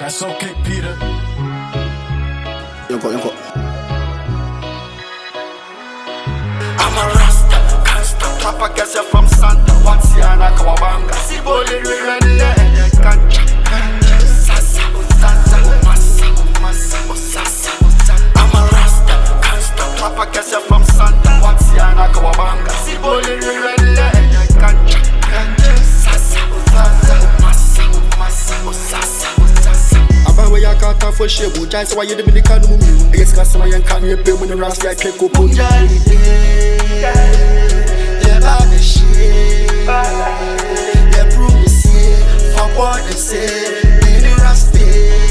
That's okay, Peter. Yonko. I'm a Rasta, can't stop. Papa gets you from Santa. What's Yana Kawabanga? Siboli ready, cancha. Sasa, Sasa, Massa, Sasa. I'm a Rasta, can't stop. Papa gets you from Santa. What's Yana Kawabanga? Siboli ready, cancha. Sasa, Massa, Abawe ya kata for shebu, jai so why you the kanu mu. Yes, kasa my can you pay when the Rasta take up. Jali yeah, bad shit. Yeah, prove me see. Fuck what they say. In the Rasta.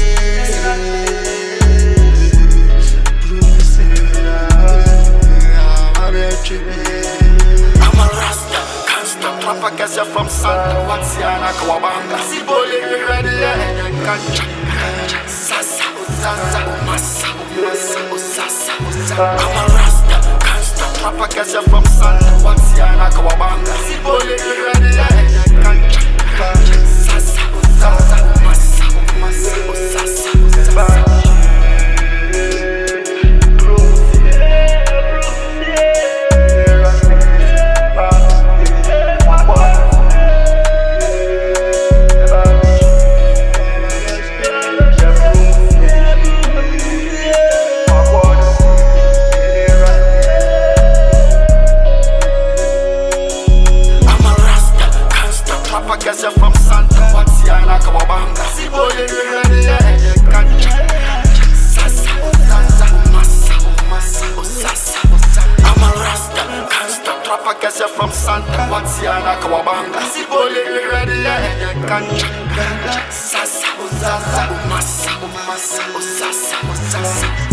I'm a Rasta, can't stop. Papa gets you from Santa. What's Yana Kawabanga? Siboli ready, cancha. Sasa, Massa, Sasa. I'm a Rasta, can't stop. Papa gets you from Santa. What's Yana Kawabanga? Siboli ready, cancha. Sasa, Massa, Sasa. Guess you're from Santa, what's Yana Kawabanga? Siboli ready, cancha. Sasa, Massa. I'm a Rasta, can't stop. Papa guess you're from Santa, what's Yana Kawabanga? Siboli ready, cancha. Sasa, Massa, Sasa.